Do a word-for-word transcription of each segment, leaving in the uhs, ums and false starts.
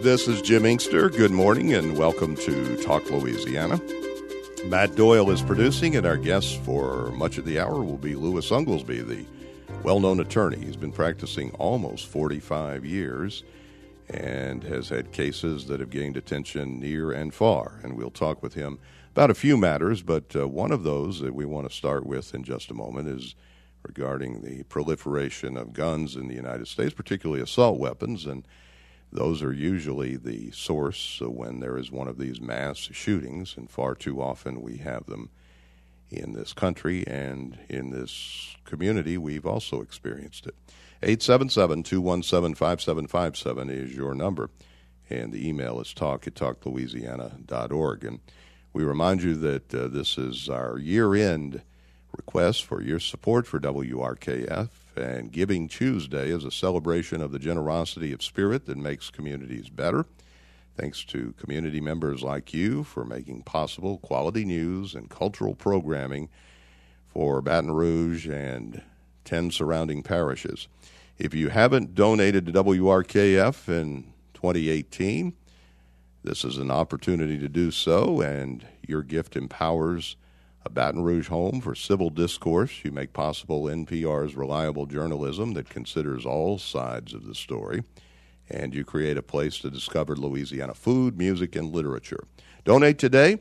This is Jim Inkster. Good morning and welcome to Talk Louisiana. Matt Doyle is producing, and our guest for much of the hour will be Louis Unglesby, the well-known attorney. He's been practicing almost forty-five years and has had cases that have gained attention near and far. And we'll talk with him about a few matters, but uh, one of those that we want to start with in just a moment is regarding the proliferation of guns in the United States, particularly assault weapons, and those are usually the source when there is one of these mass shootings, and far too often we have them in this country and in this community. We've also experienced it. eight seven seven, two one seven, five seven five seven is your number, and the email is talk at talk louisiana dot org. And we remind you that uh, this is our year-end request for your support for W R K F, and Giving Tuesday is a celebration of the generosity of spirit that makes communities better. Thanks to community members like you for making possible quality news and cultural programming for Baton Rouge and ten surrounding parishes. If you haven't donated to W R K F in twenty eighteen, this is an opportunity to do so, and your gift empowers a Baton Rouge home for civil discourse. You make possible N P R's reliable journalism that considers all sides of the story, and you create a place to discover Louisiana food, music, and literature. Donate today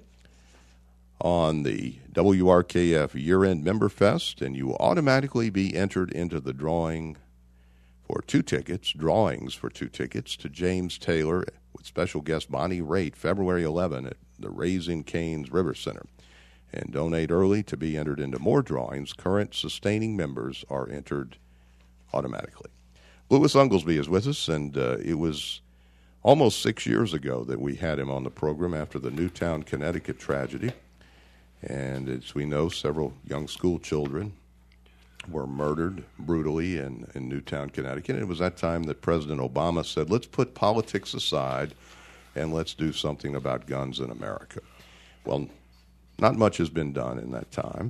on the W R K F Year-End Member Fest, and you will automatically be entered into the drawing for two tickets, drawings for two tickets to James Taylor with special guest Bonnie Raitt, February eleventh at the Raising Cane's River Center. And donate early to be entered into more drawings. Current sustaining members are entered automatically. Louis Unglesby is with us, and uh, it was almost six years ago that we had him on the program after the Newtown, Connecticut tragedy. And as we know, several young school children were murdered brutally in, in Newtown, Connecticut. And it was that time that President Obama said, let's put politics aside and let's do something about guns in America. Well, not much has been done in that time,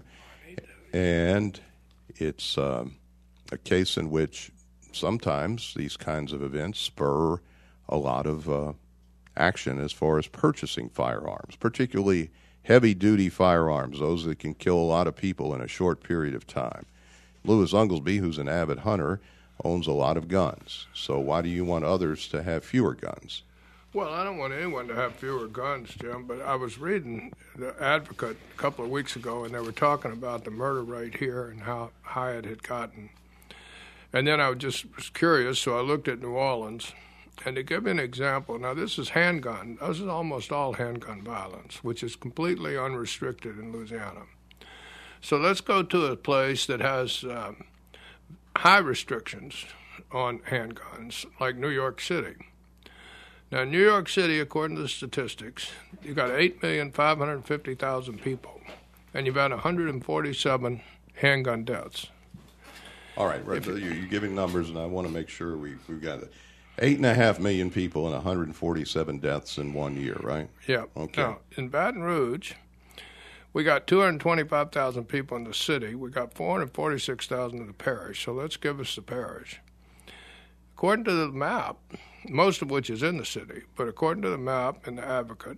and it's um, a case in which sometimes these kinds of events spur a lot of uh, action as far as purchasing firearms, particularly heavy-duty firearms, those that can kill a lot of people in a short period of time. Louis Unglesby, who's an avid hunter, owns a lot of guns. So why do you want others to have fewer guns? Well, I don't want anyone to have fewer guns, Jim, but I was reading The Advocate a couple of weeks ago, and they were talking about the murder rate here and how high it had gotten. And then I was just was curious, so I looked at New Orleans. And to give you an example, now this is handgun. This is almost all handgun violence, which is completely unrestricted in Louisiana. So let's go to a place that has um, high restrictions on handguns, like New York City. Now, in New York City, according to the statistics, you've got eight million five hundred fifty thousand people, and you've had one hundred forty-seven handgun deaths. All right, right. So you're giving numbers, and I want to make sure we, we've got it. Eight and a half million people and one hundred forty-seven deaths in one year, right? Yeah. Okay. Now, in Baton Rouge, we got two hundred twenty-five thousand people in the city. We got four hundred forty-six thousand in the parish, so let's give us the parish. According to the map, most of which is in the city, but according to the map in the Advocate,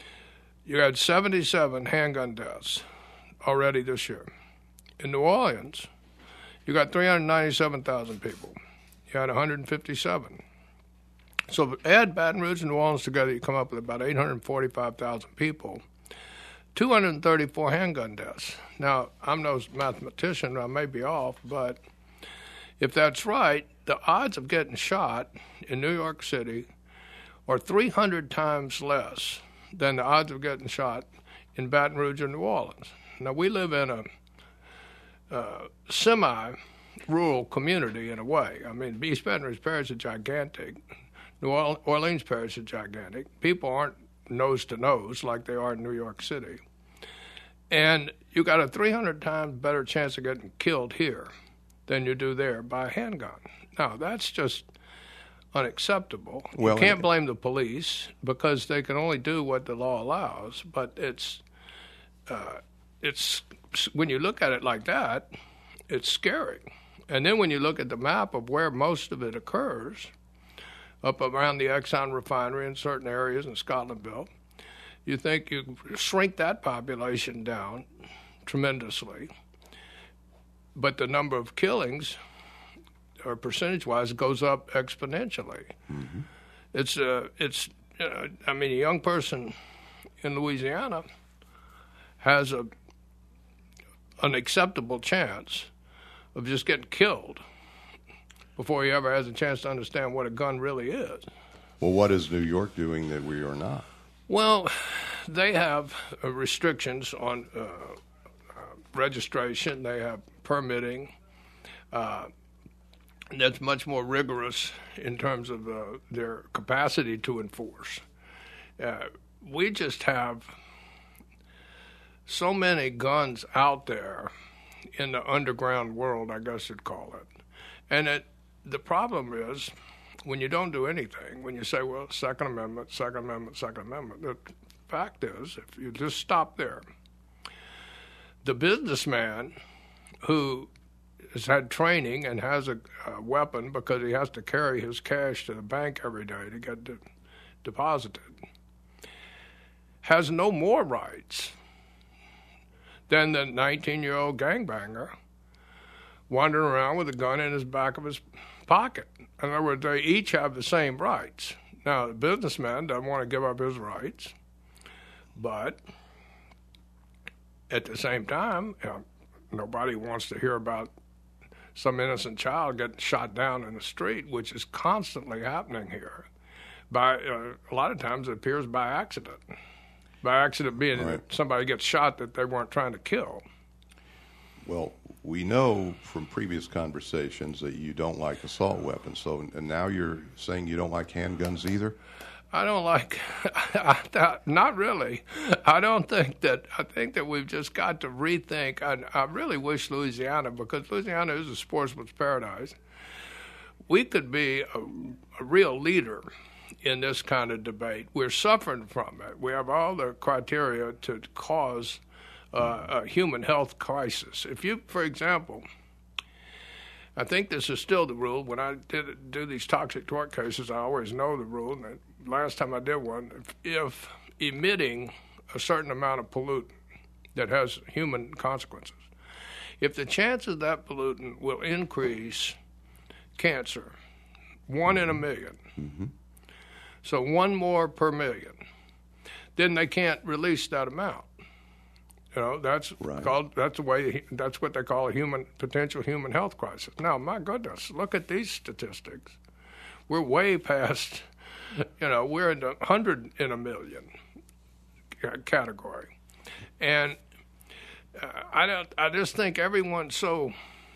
you had seventy-seven handgun deaths already this year. In New Orleans, you got three hundred ninety-seven thousand people. You had one hundred fifty-seven. So add Baton Rouge and New Orleans together, you come up with about eight hundred forty-five thousand people, two hundred thirty-four handgun deaths. Now, I'm no mathematician, I may be off, but if that's right, the odds of getting shot in New York City are three hundred times less than the odds of getting shot in Baton Rouge or New Orleans. Now, we live in a uh, semi-rural community in a way. I mean, East Baton Rouge Parish is gigantic. New Orleans Parish is gigantic. People aren't nose to nose like they are in New York City. And you got a three hundred times better chance of getting killed here than you do there by a handgun. Now, that's just unacceptable. Well, you can't blame the police because they can only do what the law allows, but it's uh, it's when you look at it like that, it's scary. And then when you look at the map of where most of it occurs, up around the Exxon refinery in certain areas in Scotlandville. You think you shrink that population down tremendously, but the number of killings, or percentage-wise, goes up exponentially. Mm-hmm. It's uh, it's you know, I mean, a young person in Louisiana has a an acceptable chance of just getting killed before he ever has a chance to understand what a gun really is. Well, what is New York doing that we are not? Well, they have uh, restrictions on uh, uh, registration. They have permitting. Uh, that's much more rigorous in terms of uh, their capacity to enforce. Uh, we just have so many guns out there in the underground world, I guess you'd call it. And it, the problem is, when you don't do anything, when you say, well, Second Amendment, Second Amendment, Second Amendment, the fact is, if you just stop there, the businessman who has had training and has a, a weapon because he has to carry his cash to the bank every day to get de- deposited, has no more rights than the nineteen-year-old gangbanger wandering around with a gun in his back of his pocket. In other words, they each have the same rights. Now, the businessman doesn't want to give up his rights, but at the same time, you know, nobody wants to hear about some innocent child getting shot down in the street, which is constantly happening here. By uh, a lot of times, it appears by accident. By accident being right. that somebody gets shot that they weren't trying to kill. Well, we know from previous conversations that you don't like assault weapons. So, and now you're saying you don't like handguns either? I don't like, not really. I don't think that, I think that we've just got to rethink. I, I really wish Louisiana, because Louisiana is a sportsman's paradise, we could be a, a real leader in this kind of debate. We're suffering from it. We have all the criteria to cause uh, a human health crisis. If you, for example, I think this is still the rule. When I did do these toxic tort cases, I always know the rule. And the last time I did one, if, if emitting a certain amount of pollutant that has human consequences, if the chance of that pollutant will increase cancer, one in a million, mm-hmm. so one more per million, then they can't release that amount. You know, that's right. called that's the way that's what they call a human potential human health crisis. Now, my goodness, look at these statistics. We're way past. You know, we're in the hundred in a million category, and uh, I don't. I just think everyone's so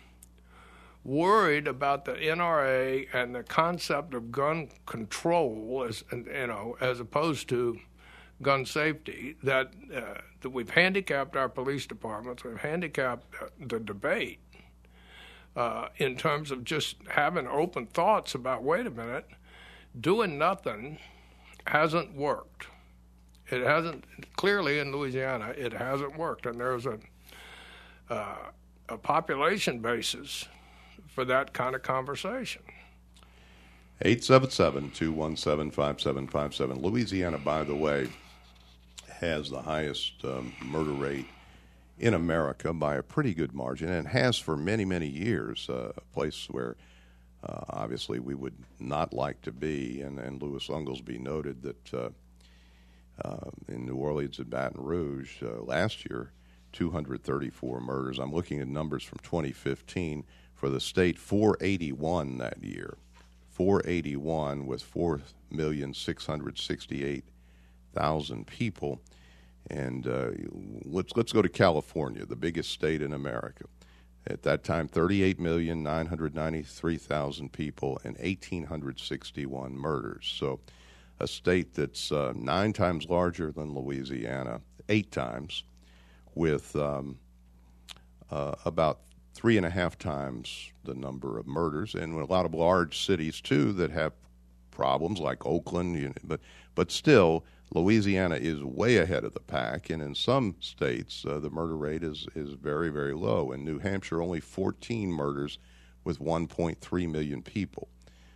worried about the N R A and the concept of gun control, as you know, as opposed to gun safety, that uh, that we've handicapped our police departments, we've handicapped the debate uh, in terms of just having open thoughts about, wait a minute, doing nothing hasn't worked. It hasn't, clearly in Louisiana, it hasn't worked, and there's a uh, a population basis for that kind of conversation. eight seven seven, two one seven, five seven five seven. Louisiana, by the way, has the highest um, murder rate in America by a pretty good margin, and has for many, many years, uh, a place where uh, obviously we would not like to be. And, and Louis Unglesby noted that uh, uh, in New Orleans and Baton Rouge uh, last year, two hundred thirty-four murders. I'm looking at numbers from twenty fifteen. For the state, four eighty-one that year. four eighty-one with four million six hundred sixty-eight thousand people. And uh, let's let's go to California, the biggest state in America. At that time, thirty-eight million nine hundred ninety-three thousand people and one thousand eight hundred sixty-one murders. So a state that's uh, nine times larger than Louisiana, eight times, with um, uh, about three and a half times the number of murders, and a lot of large cities too that have problems like Oakland. You know, but but still, Louisiana is way ahead of the pack, and in some states uh, the murder rate is is very very low. In New Hampshire, only fourteen murders with one point three million people.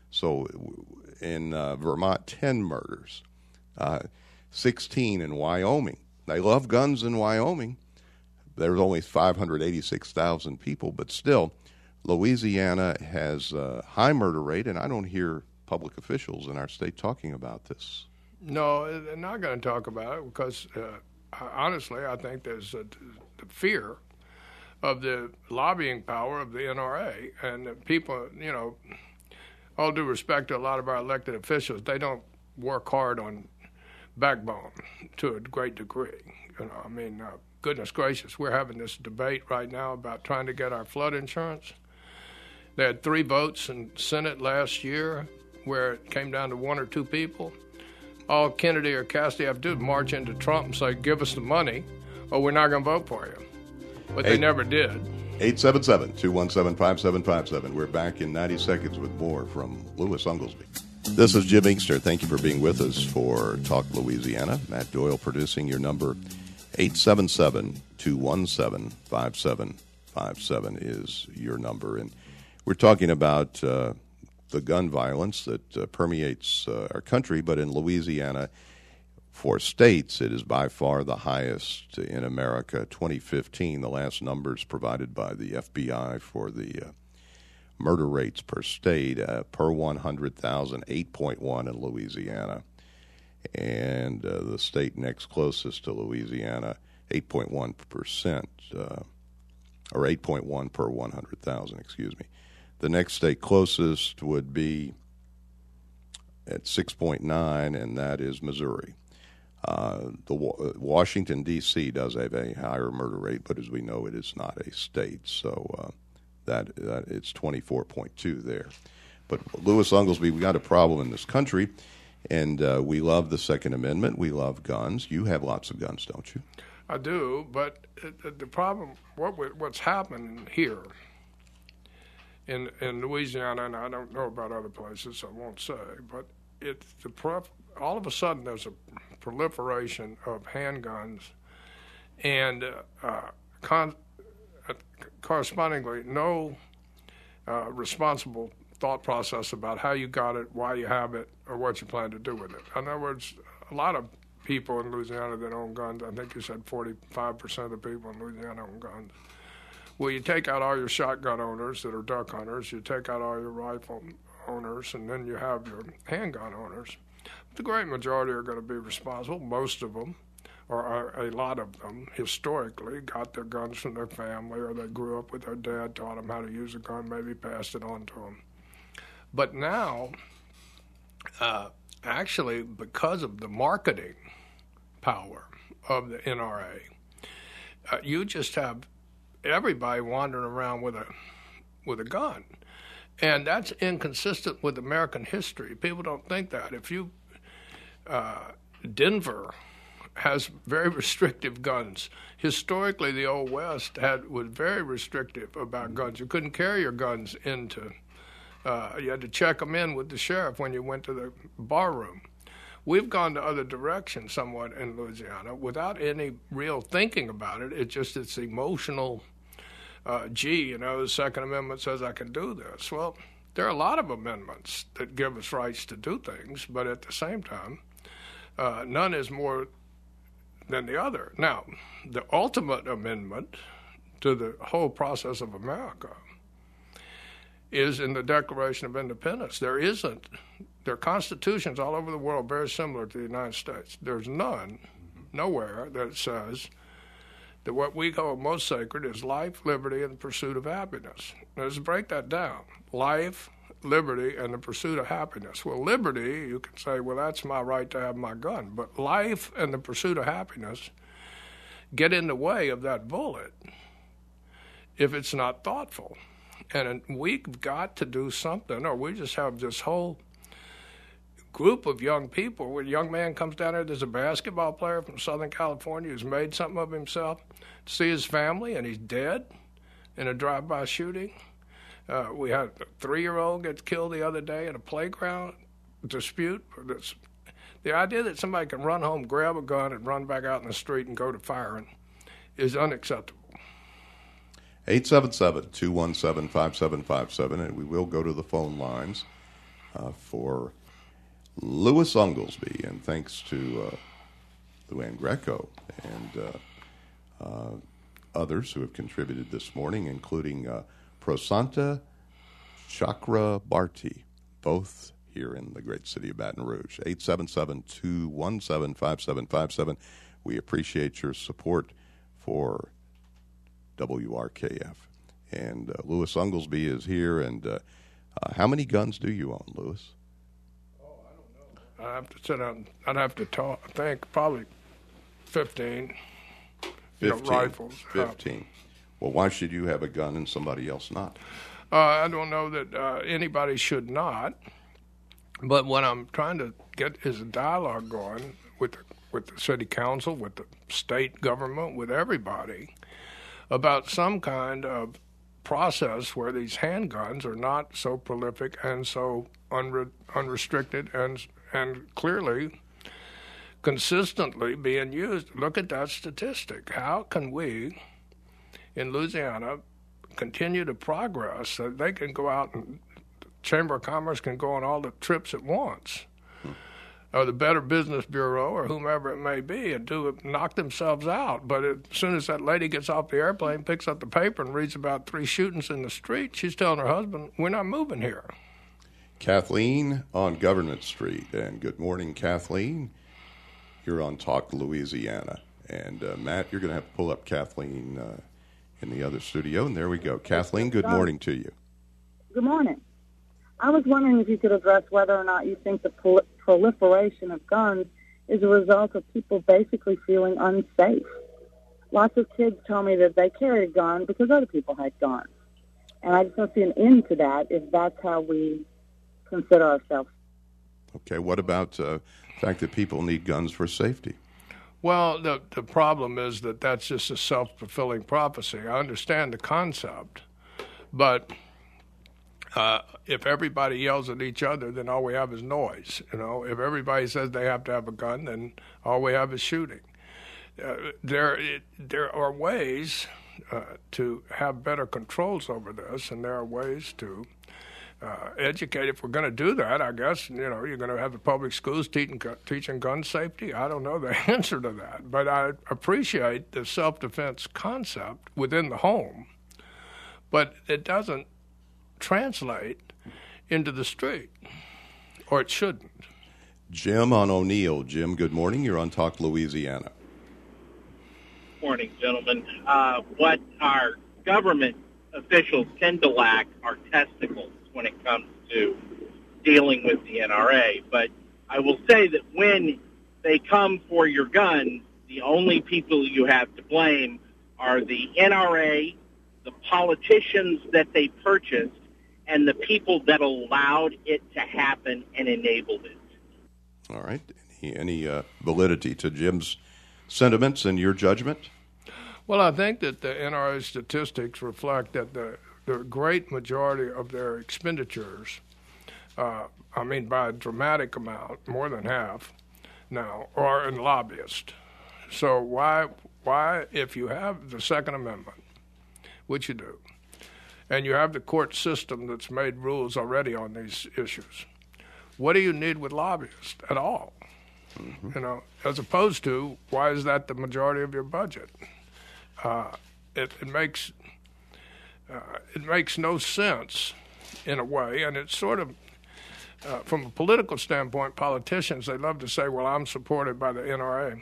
So in uh, Vermont, ten murders, uh, sixteen in Wyoming. They love guns in Wyoming. There's only five hundred eighty-six thousand people, but still, Louisiana has a high murder rate, and I don't hear public officials in our state talking about this. No, they're not going to talk about it because, uh, honestly, I think there's a, the fear of the lobbying power of the N R A. And the people, you know, all due respect to a lot of our elected officials, they don't work hard on backbone to a great degree. You know, I mean, uh, goodness gracious, we're having this debate right now about trying to get our flood insurance. They had three votes in Senate last year where it came down to one or two people. All Kennedy or Cassidy have to do is march into Trump and say, give us the money or we're not going to vote for you. But they Eight, never did. eight seven seven, two one seven, five seven five seven. We're back in ninety seconds with more from Louis Unglesby. This is Jim Inkster. Thank you for being with us for Talk Louisiana. Matt Doyle producing. Your number, eight seven seven, two one seven, five seven five seven is your number. And we're talking about uh, the gun violence that uh, permeates uh, our country, but in Louisiana, for states, it is by far the highest in America. twenty fifteen, the last numbers provided by the F B I for the uh, murder rates per state, uh, per one hundred thousand, eight point one in Louisiana. And uh, the state next closest to Louisiana, eight point one percent, uh, or eight point one per one hundred thousand, excuse me. The next state closest would be at six point nine, and that is Missouri. Uh, the Washington, D C does have a higher murder rate, but as we know, it is not a state, so uh, that, that it's twenty-four point two there. But Louis Unglesby, we got a problem in this country, and uh, we love the Second Amendment. We love guns. You have lots of guns, don't you? I do, but the problem, what what's happened here in in Louisiana, and I don't know about other places, I won't say, but it's the pref- all of a sudden there's a proliferation of handguns, and uh, uh, con- uh, correspondingly no uh, responsible thought process about how you got it, why you have it, or what you plan to do with it. In other words, a lot of people in Louisiana that own guns, I think you said forty-five percent of the people in Louisiana own guns. Well, you take out all your shotgun owners that are duck hunters, you take out all your rifle owners, and then you have your handgun owners. The great majority are going to be responsible. Most of them, or a lot of them, historically got their guns from their family, or they grew up with their dad, taught them how to use a gun, maybe passed it on to them. But now, uh, actually, because of the marketing power of the N R A, uh, you just have everybody wandering around with a with a gun. And that's inconsistent with American history. People don't think that. If you Uh, Denver has very restrictive guns. Historically, the Old West had was very restrictive about guns. You couldn't carry your guns into. Uh, you had to check them in with the sheriff when you went to the bar room. We've gone the other direction somewhat in Louisiana without any real thinking about it. It's just it's emotional. Uh, gee, you know, the Second Amendment says I can do this. Well, there are a lot of amendments that give us rights to do things, but at the same time, Uh, none is more than the other. Now, the ultimate amendment to the whole process of America is in the Declaration of Independence. There isn't. There are constitutions all over the world very similar to the United States. There's none, nowhere, that says that what we call most sacred is life, liberty, and the pursuit of happiness. Now, let's break that down. Life, liberty, and the pursuit of happiness. Well, liberty, you can say, well, that's my right to have my gun. But life and the pursuit of happiness get in the way of that bullet if it's not thoughtful. And we've got to do something, or we just have this whole group of young people. When a young man comes down here, there's a basketball player from Southern California who's made something of himself, to see his family, and he's dead in a drive-by shooting. Uh, we had a three-year-old get killed the other day in a playground dispute. That's, the idea that somebody can run home, grab a gun, and run back out in the street and go to firing is unacceptable. eight seven seven, two one seven, five seven five seven, and we will go to the phone lines. uh, for Louis Unglesby, and thanks to uh, Luann Greco and uh, uh, others who have contributed this morning, including uh, Prasanta Chakrabarti, both here in the great city of Baton Rouge. eight seven seven, two one seven, five seven five seven. We appreciate your support for W R K F. And uh, Louis Unglesby is here. And uh, uh, how many guns do you own, Louis? I have to sit down. I'd have to talk. Think probably fifteen. You know, Fifteen. rifles. Fifteen. Well, why should you have a gun and somebody else not? Uh, I don't know that uh, anybody should not. But what I'm trying to get is a dialogue going with the, with the city council, with the state government, with everybody about some kind of process where these handguns are not so prolific and so unre- unrestricted and and clearly consistently being used. Look at that statistic. How can we in Louisiana continue to progress so they can go out and the Chamber of Commerce can go on all the trips at once, hmm. or the Better Business Bureau or whomever it may be, and do it, knock themselves out. But as soon as that lady gets off the airplane, picks up the paper and reads about three shootings in the street, she's telling her husband, we're not moving here. Kathleen on Government Street. And good morning, Kathleen. You're on Talk Louisiana. And uh, Matt, you're going to have to pull up Kathleen uh, in the other studio. And there we go. Kathleen, good morning to you. Good morning. I was wondering if you could address whether or not you think the prol- proliferation of guns is a result of people basically feeling unsafe. Lots of kids tell me that they carried a gun because other people had guns. And I just don't see an end to that if that's how we consider ourselves. Okay, what about uh, the fact that people need guns for safety? Well, the the problem is that that's just a self-fulfilling prophecy. I understand the concept, but uh, if everybody yells at each other, then all we have is noise. You know, if everybody says they have to have a gun, then all we have is shooting. Uh, there, it, there are ways uh, to have better controls over this, and there are ways to Uh, educate. If we're going to do that, I guess, you know, you're going to have the public schools teaching, teaching gun safety. I don't know the answer to that, but I appreciate the self-defense concept within the home, but it doesn't translate into the street, or it shouldn't. Jim on O'Neill. Jim, good morning. You're on Talk Louisiana. Morning, gentlemen. Uh, what our government officials tend to lack are testicles when it comes to dealing with the N R A. But I will say that when they come for your gun, the only people you have to blame are the N R A, the politicians that they purchased, and the people that allowed it to happen and enabled it. All right. Any, any uh, validity to Jim's sentiments and your judgment? Well, I think that the N R A statistics reflect that the the great majority of their expenditures, uh, I mean by a dramatic amount, more than half now, are in lobbyists. So why, why, if you have the Second Amendment, which you do, and you have the court system that's made rules already on these issues, what do you need with lobbyists at all? Mm-hmm. You know, as opposed to, why is that the majority of your budget? Uh, it, it makes... Uh, it makes no sense in a way, and it's sort of, uh, from a political standpoint, politicians, they love to say, well, I'm supported by the N R A.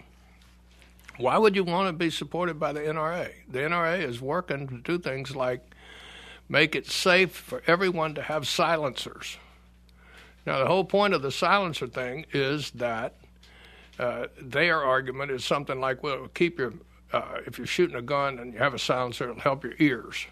Why would you want to be supported by the N R A? The N R A is working to do things like make it safe for everyone to have silencers. Now, the whole point of the silencer thing is that uh, their argument is something like, well, keep your, uh, if you're shooting a gun and you have a silencer, it'll help your ears,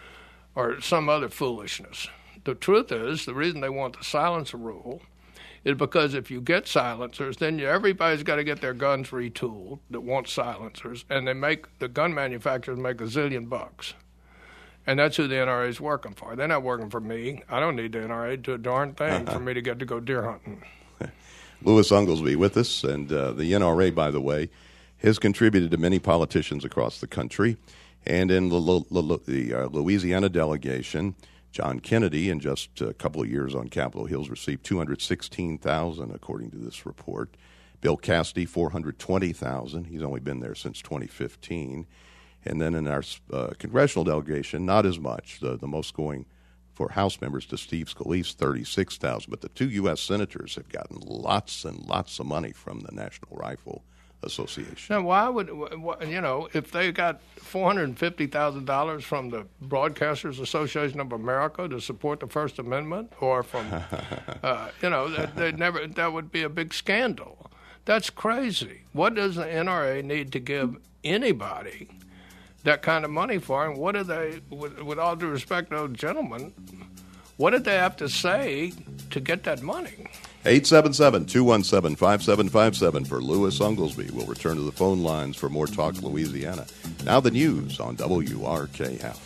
or some other foolishness. The truth is, the reason they want the silencer rule is because if you get silencers, then everybody's got to get their guns retooled that want silencers, and they make the gun manufacturers make a zillion bucks. And that's who the N R A is working for. They're not working for me. I don't need the N R A to do a darn thing for me to get to go deer hunting. Louis Unglesby with us, and uh, the N R A, by the way, has contributed to many politicians across the country. And in the, the uh, Louisiana delegation, John Kennedy, in just a couple of years on Capitol Hill, received two hundred sixteen thousand dollars, according to this report. Bill Cassidy, four hundred twenty thousand dollars. He's only been there since twenty fifteen. And then in our uh, congressional delegation, not as much. The, the most going for House members to Steve Scalise, thirty-six thousand dollars. But the two U S senators have gotten lots and lots of money from the National Rifle Association. Now, why would, you know, if they got four hundred fifty thousand dollars from the Broadcasters Association of America to support the First Amendment, or from, uh, you know, that, they'd never, that would be a big scandal. That's crazy. What does the N R A need to give anybody that kind of money for? And what do they, with, with all due respect to those gentlemen, what did they have to say to get that money? eight seven seven, two one seven, five seven five seven for Louis Unglesby. We'll return to the phone lines for more Talk Louisiana. Now the news on W R K F.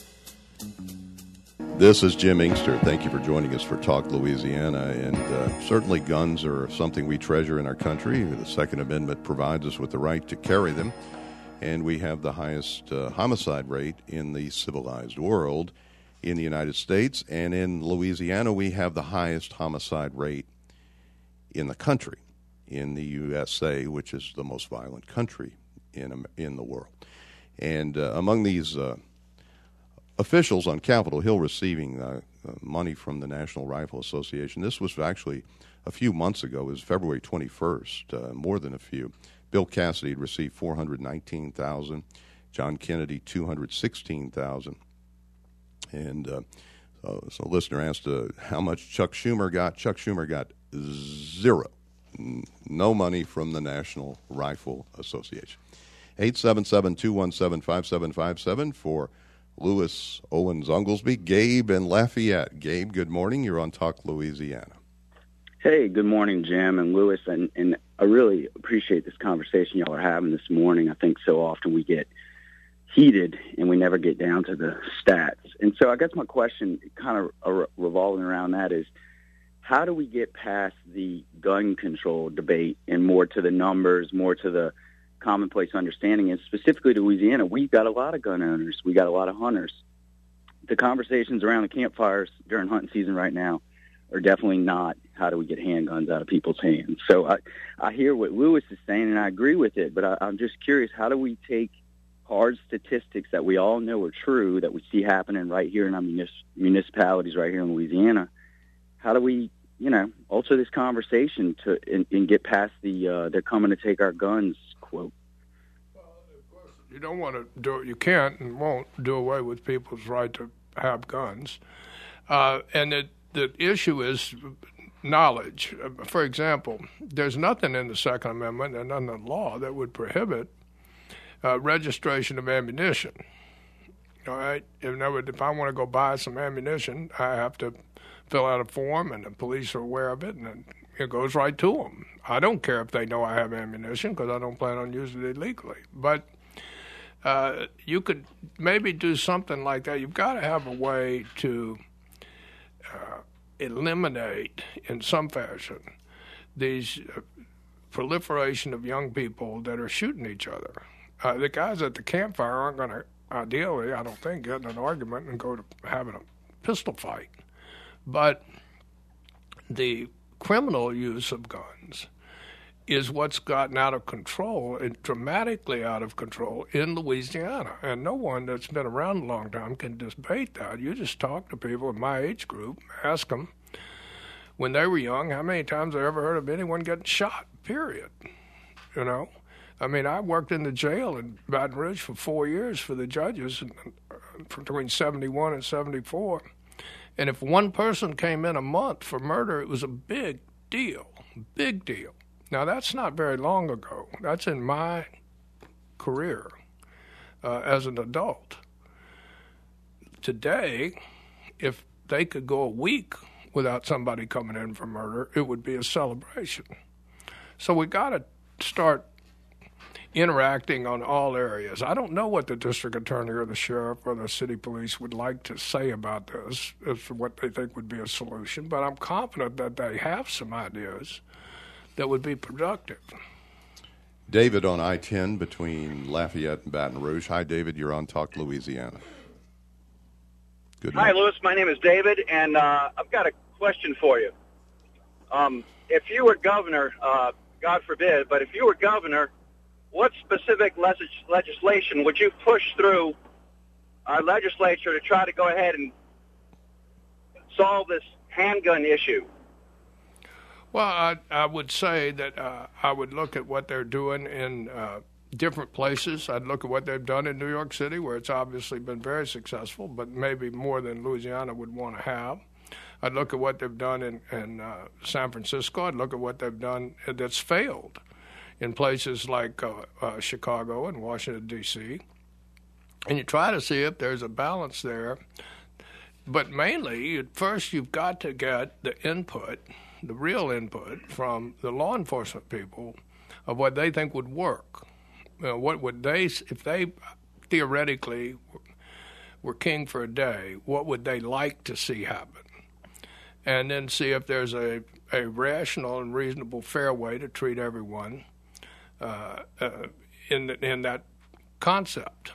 This is Jim Inkster. Thank you for joining us for Talk Louisiana. And uh, certainly guns are something we treasure in our country. The Second Amendment provides us with the right to carry them. And we have the highest uh, homicide rate in the civilized world in the United States. And in Louisiana, we have the highest homicide rate in the country, in the U S A, which is the most violent country in in the world. And uh, among these uh, officials on Capitol Hill receiving uh, uh, money from the National Rifle Association, this was actually a few months ago. It was February twenty-first, uh, more than a few. Bill Cassidy had received four hundred nineteen thousand dollars, John Kennedy two hundred sixteen thousand dollars. And uh, so, so a listener asked uh, how much Chuck Schumer got. Chuck Schumer got zero. No money from the National Rifle Association. eight seven seven, two one seven, five seven five seven for Louis Owens Unglesby. Gabe in Lafayette. Gabe, good morning. You're on Talk Louisiana. Hey, good morning, Jim and Louis. And, and I really appreciate this conversation y'all are having this morning. I think so often we get heated and we never get down to the stats. And so I guess my question kind of revolving around that is, how do we get past the gun control debate and more to the numbers, more to the commonplace understanding? And specifically to Louisiana, we've got a lot of gun owners. We got a lot of hunters. The conversations around the campfires during hunting season right now are definitely not how do we get handguns out of people's hands. So I, I hear what Louis is saying, and I agree with it, but I, I'm just curious, how do we take hard statistics that we all know are true, that we see happening right here in our munis- municipalities right here in Louisiana, how do we, you know, alter this conversation to and, and get past the uh, they're coming to take our guns quote? Well, of course, you don't want to do it. You can't and won't do away with people's right to have guns. Uh, and it, the issue is knowledge. For example, there's nothing in the Second Amendment and in the law that would prohibit uh, registration of ammunition. All right? In other words, if I want to go buy some ammunition, I have to fill out a form, and the police are aware of it, and it goes right to them. I don't care if they know I have ammunition because I don't plan on using it illegally. But uh, you could maybe do something like that. You've got to have a way to uh, eliminate, in some fashion, these uh, proliferation of young people that are shooting each other. Uh, the guys at the campfire aren't going to, ideally, I don't think, get in an argument and go to having a pistol fight. But the criminal use of guns is what's gotten out of control, and dramatically out of control in Louisiana. And no one that's been around a long time can debate that. You just talk to people in my age group, ask them, when they were young, how many times they ever heard of anyone getting shot, period. You know? I mean, I worked in the jail in Baton Rouge for four years for the judges, between seventy-one and seventy-four. And if one person came in a month for murder, it was a big deal, big deal. Now, that's not very long ago. That's in my career uh, as an adult. Today, if they could go a week without somebody coming in for murder, it would be a celebration. So we got to start interacting on all areas. I don't know what the district attorney or the sheriff or the city police would like to say about this as to what they think would be a solution, but I'm confident that they have some ideas that would be productive. David on I ten between Lafayette and Baton Rouge. Hi, David. You're on Talk Louisiana. Good Hi, morning. Louis. My name is David, and uh, I've got a question for you. Um, if you were governor, uh, God forbid, but if you were governor, what specific legis- legislation would you push through our legislature to try to go ahead and solve this handgun issue? Well, I, I would say that uh, I would look at what they're doing in uh, different places. I'd look at what they've done in New York City, where it's obviously been very successful, but maybe more than Louisiana would want to have. I'd look at what they've done in, in uh, San Francisco. I'd look at what they've done that's failed in places like uh, uh, Chicago and Washington, D C, and you try to see if there's a balance there. But mainly, at first, you've got to get the input, the real input from the law enforcement people of what they think would work. You know, what would they, if they theoretically were king for a day, what would they like to see happen? And then see if there's a, a rational and reasonable, fair way to treat everyone uh, uh, in in that concept.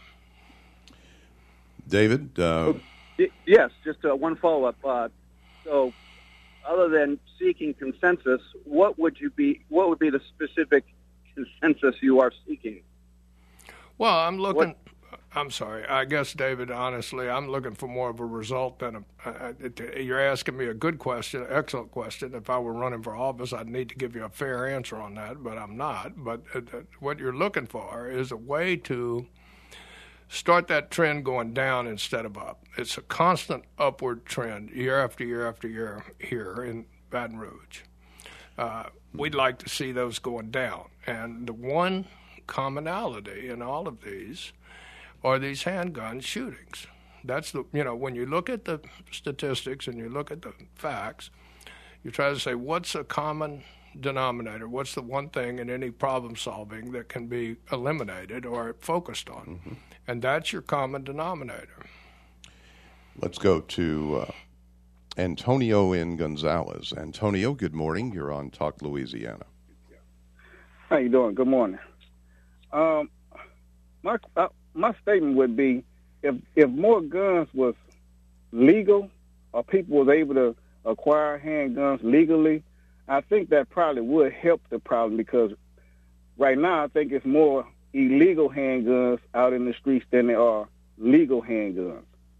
David? Uh, Yes, just uh, one follow-up. Uh, so, other than seeking consensus, what would you be? What would be the specific consensus you are seeking? Well, I'm looking. What? I'm sorry. I guess, David, honestly, I'm looking for more of a result than a. Uh, you're asking me a good question, excellent question. If I were running for office, I'd need to give you a fair answer on that, but I'm not. But uh, what you're looking for is a way to start that trend going down instead of up. It's a constant upward trend year after year after year here in Baton Rouge. Uh, we'd like to see those going down. And the one commonality in all of these are these handgun shootings. That's the, you know, when you look at the statistics and you look at the facts, you try to say, what's a common denominator? What's the one thing in any problem solving that can be eliminated or focused on? Mm-hmm. And that's your common denominator. Let's go to uh, Antonio in Gonzales. Antonio, good morning. You're on Talk Louisiana. How you doing? Good morning. Um, my uh, my statement would be, if if more guns was legal, or people was able to acquire handguns legally, I think that probably would help the problem, because right now I think it's more illegal handguns out in the streets than there are legal handguns.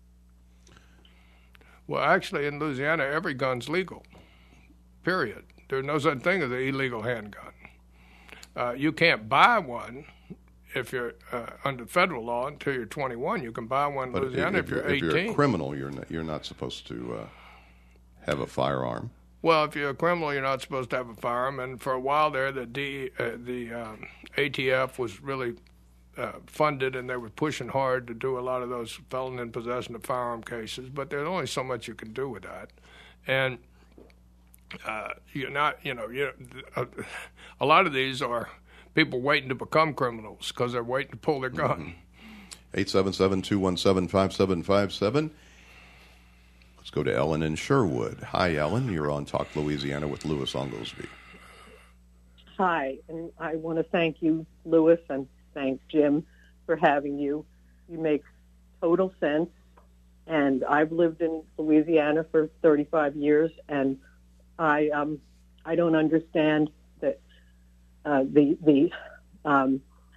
Well, actually, in Louisiana, every gun's legal, period. There's no such thing as an illegal handgun. Uh, you can't buy one if you're uh, under federal law until you're twenty-one. You can buy one in But Louisiana if, if, you're if eighteen. you're a criminal, you're not, you're not supposed to uh, have a firearm. Well, if you're a criminal, you're not supposed to have a firearm. And for a while there, the D, uh, the um, A T F was really uh, funded, and they were pushing hard to do a lot of those felon in possession of firearm cases. But there's only so much you can do with that, and uh, you're not, you know, you uh, a lot of these are people waiting to become criminals because they're waiting to pull their gun. eight seven seven, two one seven, five seven five seven. Let's go to Ellen in Sherwood. Hi, Ellen. You're on Talk Louisiana with Louis Oglesby. Hi, and I want to thank you, Louis, and thank Jim for having you. You make total sense, and I've lived in Louisiana for thirty-five years, and I um, I don't understand that uh, the the um,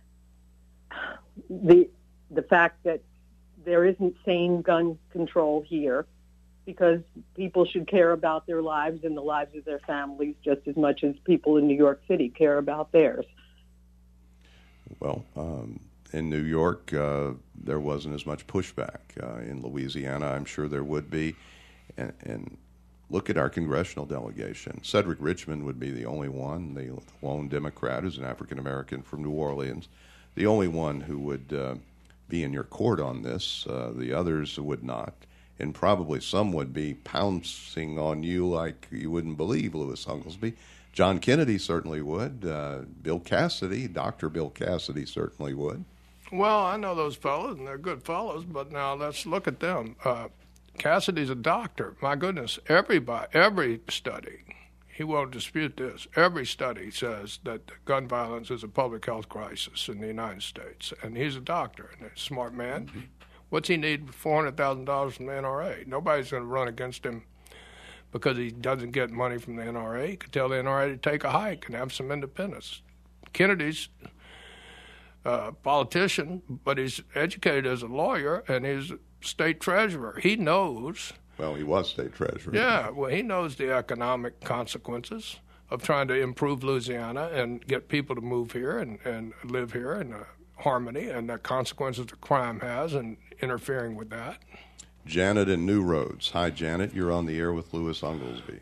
the the fact that there isn't sane gun control here, because people should care about their lives and the lives of their families just as much as people in New York City care about theirs. Well, um, in New York, uh, there wasn't as much pushback. Uh, in Louisiana, I'm sure there would be. And, and look at our congressional delegation. Cedric Richmond would be the only one, the lone Democrat who's an African-American from New Orleans, the only one who would uh, be in your court on this. Uh, the others would not. And probably some would be pouncing on you like you wouldn't believe, Louis Oglesby. John Kennedy certainly would. Uh, Bill Cassidy, Doctor Bill Cassidy certainly would. Well, I know those fellows, and they're good fellows, but now let's look at them. Uh, Cassidy's a doctor. My goodness, everybody, every study, he won't dispute this, every study says that gun violence is a public health crisis in the United States. And he's a doctor and a smart man. Mm-hmm. What's he need four hundred thousand dollars from the N R A? Nobody's going to run against him because he doesn't get money from the N R A. He could tell the N R A to take a hike and have some independence. Kennedy's a politician, but he's educated as a lawyer, and he's state treasurer. He knows. Well, he was state treasurer. Yeah, well, he knows the economic consequences of trying to improve Louisiana and get people to move here and, and live here in uh, harmony, and the consequences that crime has and interfering with that. Janet in New Roads. Hi, Janet. You're on the air with Louis Unglesby.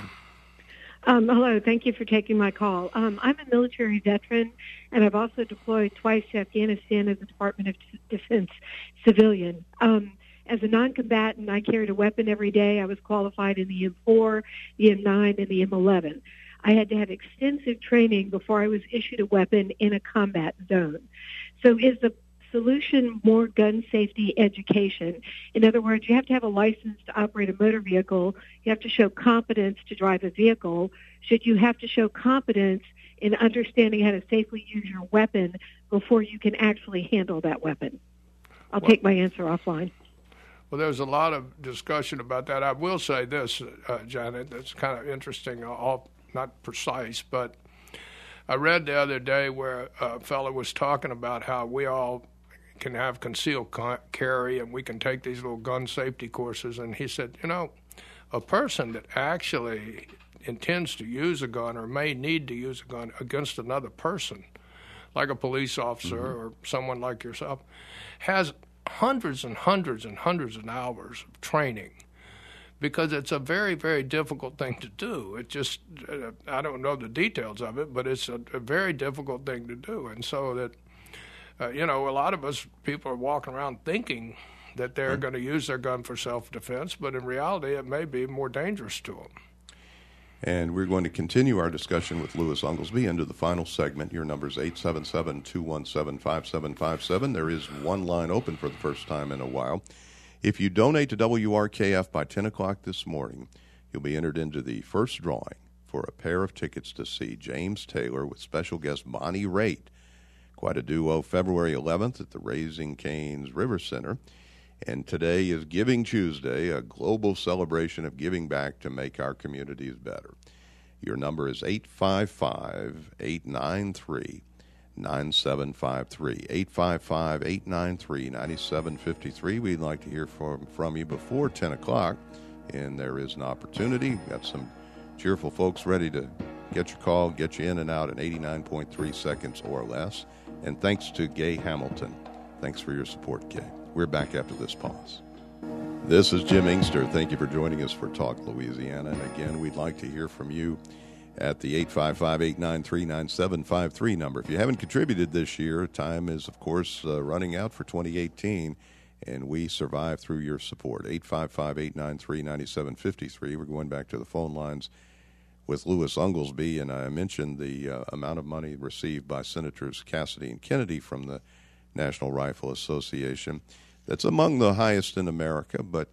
Um, hello. Thank you for taking my call. Um, I'm a military veteran, and I've also deployed twice to Afghanistan as a Department of Defense civilian. Um, as a non-combatant, I carried a weapon every day. I was qualified in the M four, the M nine, and the M eleven. I had to have extensive training before I was issued a weapon in a combat zone. So is the solution more gun safety education? In other words, you have to have a license to operate a motor vehicle. You have to show competence to drive a vehicle. Should you have to show competence in understanding how to safely use your weapon before you can actually handle that weapon? I'll well, take my answer offline. Well, there's a lot of discussion about that. I will say this, uh, Janet, that's kind of interesting, all not precise, but I read the other day where a fellow was talking about how we all can have concealed carry and we can take these little gun safety courses. And he said, you know, a person that actually intends to use a gun or may need to use a gun against another person, like a police officer mm-hmm. or someone like yourself, has hundreds and hundreds and hundreds of hours of training, because it's a very, very difficult thing to do. It just, uh, I don't know the details of it, but it's a, a very difficult thing to do. And so that, uh, you know, a lot of us, people are walking around thinking that they're mm-hmm. going to use their gun for self-defense, but in reality it may be more dangerous to them. And we're going to continue our discussion with Louis Unglesby into the final segment. Your number is eight seven seven, two one seven, five seven five seven. There is one line open for the first time in a while. If you donate to W R K F by ten o'clock this morning, you'll be entered into the first drawing for a pair of tickets to see James Taylor with special guest Bonnie Raitt. Quite a duo, February eleventh at the Raising Cane's River Center. And today is Giving Tuesday, a global celebration of giving back to make our communities better. Your number is eight five five, eight nine three, nine seven five three. eight five five, eight nine three, nine seven five three. We'd like to hear from, from you before ten o'clock, and there is an opportunity. We've got some cheerful folks ready to get your call, get you in and out in eighty-nine point three seconds or less. And thanks to Gay Hamilton. Thanks for your support, Gay. We're back after this pause. This is Jim Inkster. Thank you for joining us for Talk Louisiana. And again, we'd like to hear from you at the eight five five, eight nine three, nine seven five three number. If you haven't contributed this year, time is, of course, uh, running out for twenty eighteen, and we survive through your support. eight five five, eight nine three, nine seven five three. We're going back to the phone lines with Louis Unglesby, and I mentioned the uh, amount of money received by Senators Cassidy and Kennedy from the National Rifle Association. That's among the highest in America, but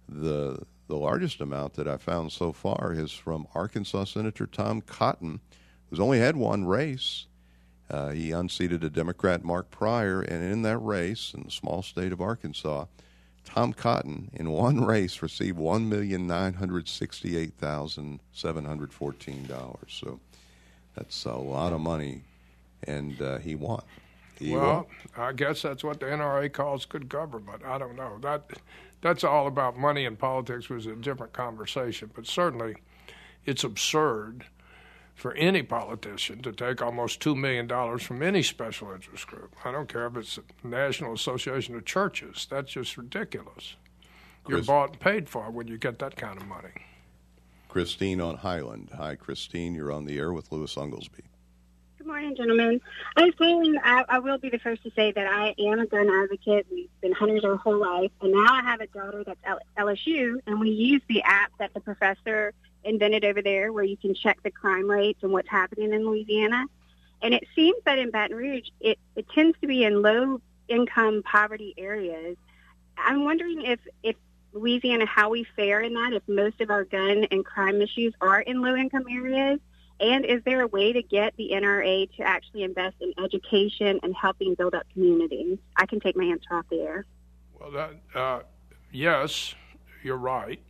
the the largest amount that I found so far is from Arkansas Senator Tom Cotton, who's only had one race. Uh, he unseated a Democrat, Mark Pryor, and in that race, in the small state of Arkansas, Tom Cotton, in one race, received one million nine hundred sixty-eight thousand seven hundred fourteen dollars. So that's a lot of money, and uh, he won. He well, won. I guess that's what the N R A calls good government. I don't know. That That's all about money and politics was a different conversation, but certainly it's absurd for any politician to take almost two million dollars from any special interest group. I don't care if it's the National Association of Churches. That's just ridiculous. You're Chris, bought and paid for when you get that kind of money. Christine on Highland. Hi, Christine. You're on the air with Louis Unglesby. Good morning, gentlemen. I was calling, I, I will be the first to say that I am a gun advocate. We've been hunters our whole life, and now I have a daughter that's at L S U, and we use the app that the professor invented over there where you can check the crime rates and what's happening in Louisiana. And it seems that in Baton Rouge, it, it tends to be in low-income poverty areas. I'm wondering if, if Louisiana, how we fare in that, if most of our gun and crime issues are in low-income areas. And is there a way to get the N R A to actually invest in education and helping build up communities? I can take my answer off the air. Well, that uh, yes, you're right.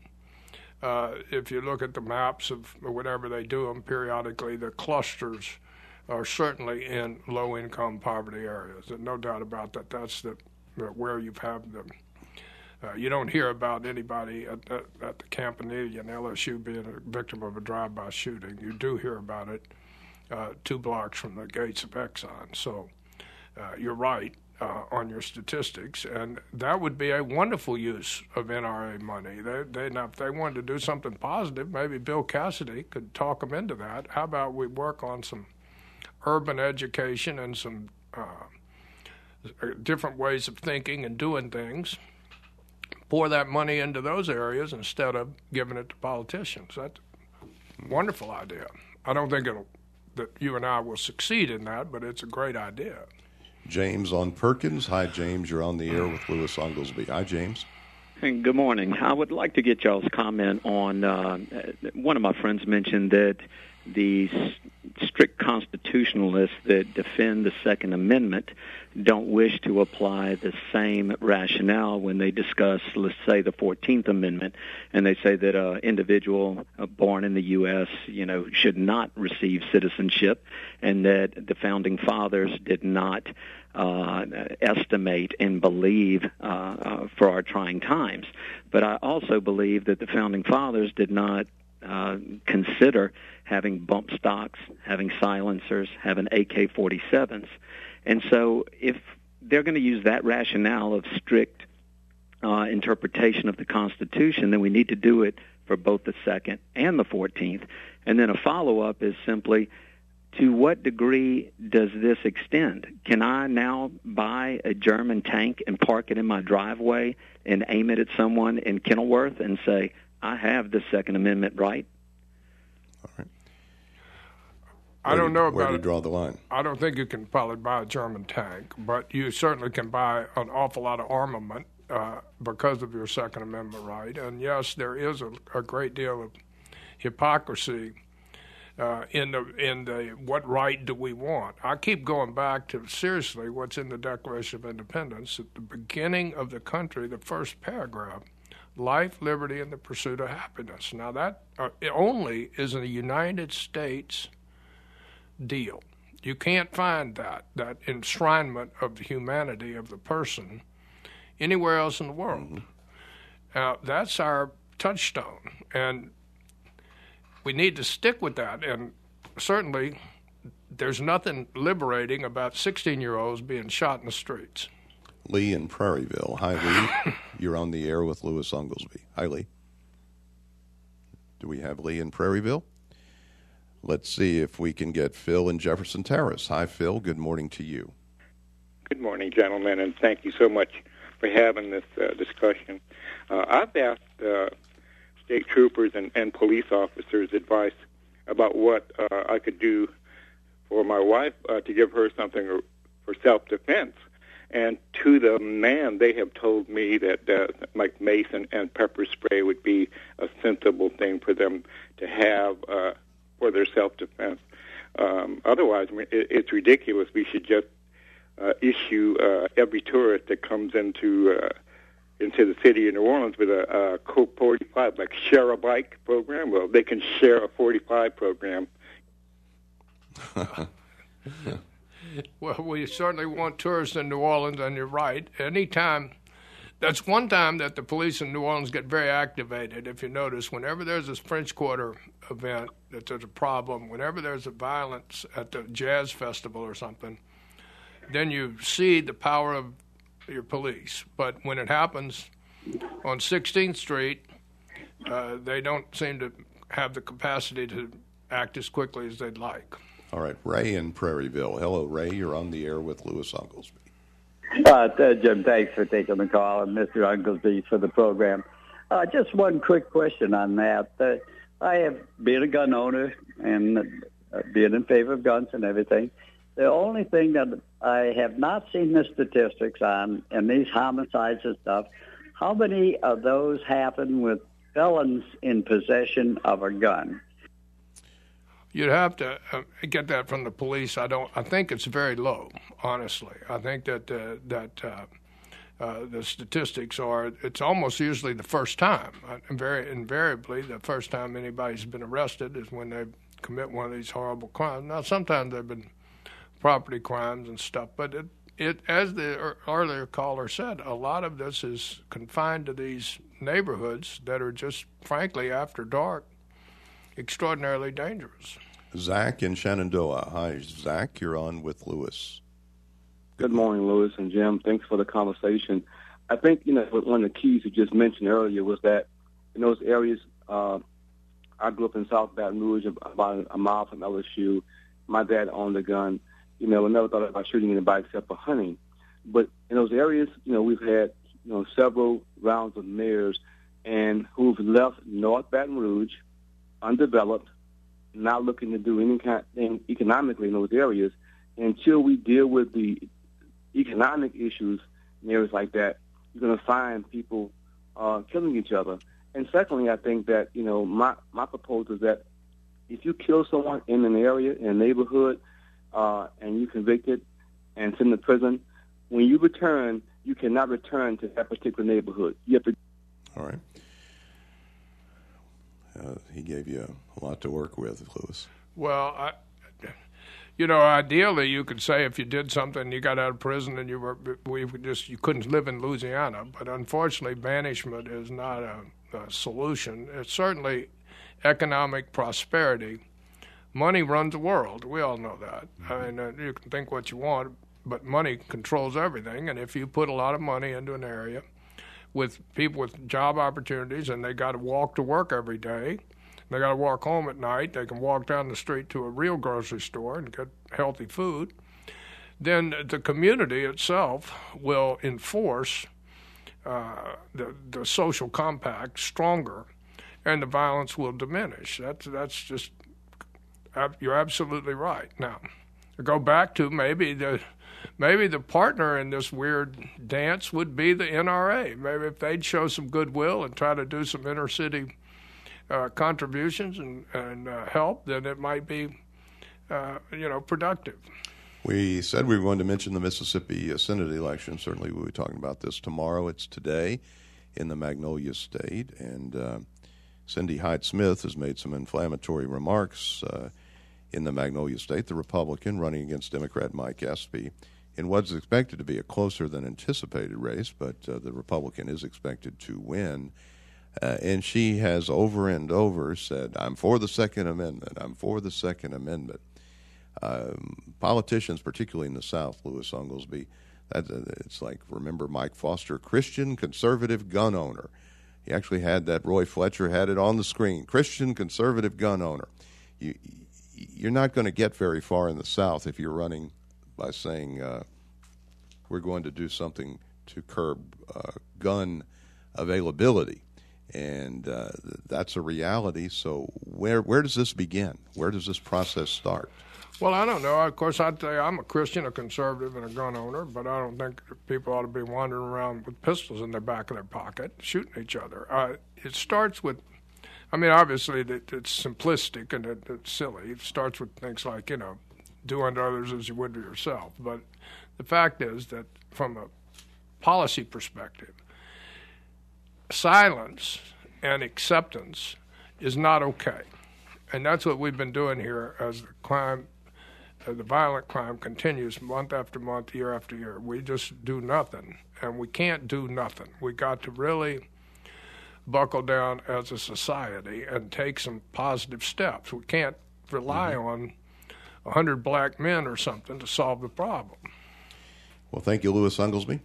Uh, if you look at the maps of whenever they do them periodically, the clusters are certainly in low-income poverty areas. There's no doubt about that. That's the, the where you have them. Uh, you don't hear about anybody at the, at the Campanile in L S U being a victim of a drive-by shooting. You do hear about it uh, two blocks from the gates of Exxon. So uh, you're right uh, on your statistics, and that would be a wonderful use of N R A money. They, they, now, if they wanted to do something positive, maybe Bill Cassidy could talk them into that. How about we work on some urban education and some uh, different ways of thinking and doing things? Pour that money into those areas instead of giving it to politicians. That's a wonderful idea. I don't think it'll, that you and I will succeed in that, but it's a great idea. James on Perkins. Hi, James. You're on the air with Louis Oglesby. Hi, James. Good morning. I would like to get y'all's comment on uh, one of my friends mentioned that the strict constitutionalists that defend the Second Amendment don't wish to apply the same rationale when they discuss, let's say, the fourteenth Amendment, and they say that an individual born in the U S, you know, should not receive citizenship, and that the Founding Fathers did not uh, estimate and believe uh, uh, for our trying times. But I also believe that the Founding Fathers did not Uh, consider having bump stocks, having silencers, having A K forty-sevens. And so if they're going to use that rationale of strict uh, interpretation of the Constitution, then we need to do it for both the second and the fourteenth. And then a follow-up is simply, to what degree does this extend? Can I now buy a German tank and park it in my driveway and aim it at someone in Kenilworth and say, I have the Second Amendment right? All right. I don't know about where do you it. draw the line? I don't think you can probably buy a German tank, but you certainly can buy an awful lot of armament uh, because of your Second Amendment right. And yes, there is a, a great deal of hypocrisy uh, in the in the what right do we want? I keep going back to seriously what's in the Declaration of Independence at the beginning of the country, the first paragraph. Life, liberty, and the pursuit of happiness. Now, that uh, only is a United States deal. You can't find that, that enshrinement of the humanity of the person anywhere else in the world. Mm-hmm. Uh, that's our touchstone, and we need to stick with that. And certainly, there's nothing liberating about sixteen-year-olds being shot in the streets. Lee in Prairieville. Hi, Lee. You're on the air with Louis Oglesby. Hi, Lee. Do we have Lee in Prairieville? Let's see if we can get Phil in Jefferson Terrace. Hi, Phil. Good morning to you. Good morning, gentlemen, and thank you so much for having this uh, discussion. Uh, I've asked uh, state troopers and, and police officers advice about what uh, I could do for my wife uh, to give her something for self-defense. And to the man, they have told me that uh, like mace and, and pepper spray would be a sensible thing for them to have uh, for their self-defense. Um, otherwise, I mean, it, it's ridiculous. We should just uh, issue uh, every tourist that comes into uh, into the city of New Orleans with a, a Colt forty-five, like share a bike program. Well, they can share a forty-five program. Well, we certainly want tourists in New Orleans, and you're right. Anytime, that's one time that the police in New Orleans get very activated. If you notice, whenever there's this French Quarter event, that there's a problem, whenever there's a violence at the jazz festival or something, then you see the power of your police. But when it happens on sixteenth Street, uh, they don't seem to have the capacity to act as quickly as they'd like. All right, Ray in Prairieville. Hello, Ray. You're on the air with Louis Oglesby. Uh, Jim, thanks for taking the call, and Mister Oglesby for the program. Uh, just one quick question on that. Uh, I have been a gun owner and uh, being in favor of guns and everything. The only thing that I have not seen the statistics on, and these homicides and stuff, how many of those happen with felons in possession of a gun? You'd have to uh, get that from the police. I don't. I think it's very low. Honestly, I think that uh, that uh, uh, the statistics are it's almost usually the first time. Uh, very invariably, the first time anybody's been arrested is when they commit one of these horrible crimes. Now, sometimes they've been property crimes and stuff, but it, it as the earlier caller said, a lot of this is confined to these neighborhoods that are just, frankly, after dark, extraordinarily dangerous. Zach in Shenandoah. Hi, Zach. You're on with Lewis. Good morning, Lewis and Jim. Thanks for the conversation. I think, you know, one of the keys you just mentioned earlier was that in those areas, uh, I grew up in South Baton Rouge, about a mile from L S U. My dad owned a gun. You know, I never thought about shooting anybody except for hunting. But in those areas, you know, we've had, you know, several rounds of mayors and who've left North Baton Rouge undeveloped, not looking to do any kind of thing economically in those areas. Until we deal with the economic issues in areas like that, you're going to find people uh, killing each other. And secondly, I think that, you know, my, my proposal is that if you kill someone in an area, in a neighborhood, uh, and you convicted and sent to prison, when you return, you cannot return to that particular neighborhood. You have to. All right. Uh, he gave you a lot to work with, Lewis. Well, I, you know, ideally, you could say if you did something, you got out of prison, and you were we just you couldn't live in Louisiana. But unfortunately, banishment is not a, a solution. It's certainly economic prosperity. Money runs the world. We all know that. Mm-hmm. I mean, uh, you can think what you want, but money controls everything. And if you put a lot of money into an area with people with job opportunities, and they got to walk to work every day, they got to walk home at night, they can walk down the street to a real grocery store and get healthy food, then the community itself will enforce uh, the, the social compact stronger, and the violence will diminish. That's, that's just, you're absolutely right. Now, to go back to maybe the maybe the partner in this weird dance would be the N R A. Maybe if they'd show some goodwill and try to do some inner-city uh, contributions and, and uh, help, then it might be, uh, you know, productive. We said we were going to mention the Mississippi Senate election. Certainly we'll be talking about this tomorrow. It's today in the Magnolia State, and uh, Cindy Hyde-Smith has made some inflammatory remarks uh, in the Magnolia State, the Republican running against Democrat Mike Espy in what's expected to be a closer than anticipated race, but uh, the Republican is expected to win. Uh, and she has over and over said, I'm for the Second Amendment, I'm for the Second Amendment. Um, politicians, particularly in the South, Louis Unglesby, that, uh, it's like, remember Mike Foster, Christian conservative gun owner. He actually had that, Roy Fletcher had it on the screen, Christian conservative gun owner. You, you're not going to get very far in the South if you're running by saying uh, we're going to do something to curb uh, gun availability. And uh, that's a reality. So where where does this begin? Where does this process start? Well, I don't know. Of course, I'd say I'm a Christian, a conservative, and a gun owner, but I don't think people ought to be wandering around with pistols in the back of their pocket, shooting each other. Uh, it starts with, I mean, obviously it, it's simplistic and it, it's silly. It starts with things like, you know, do unto others as you would to yourself. But the fact is that from a policy perspective, silence and acceptance is not okay. And that's what we've been doing here as the crime, uh, the violent crime continues month after month, year after year. We just do nothing, and we can't do nothing. We got to really buckle down as a society and take some positive steps. We can't rely mm-hmm. on a hundred black men or something to solve the problem. Well, thank you, Louis Unglesby.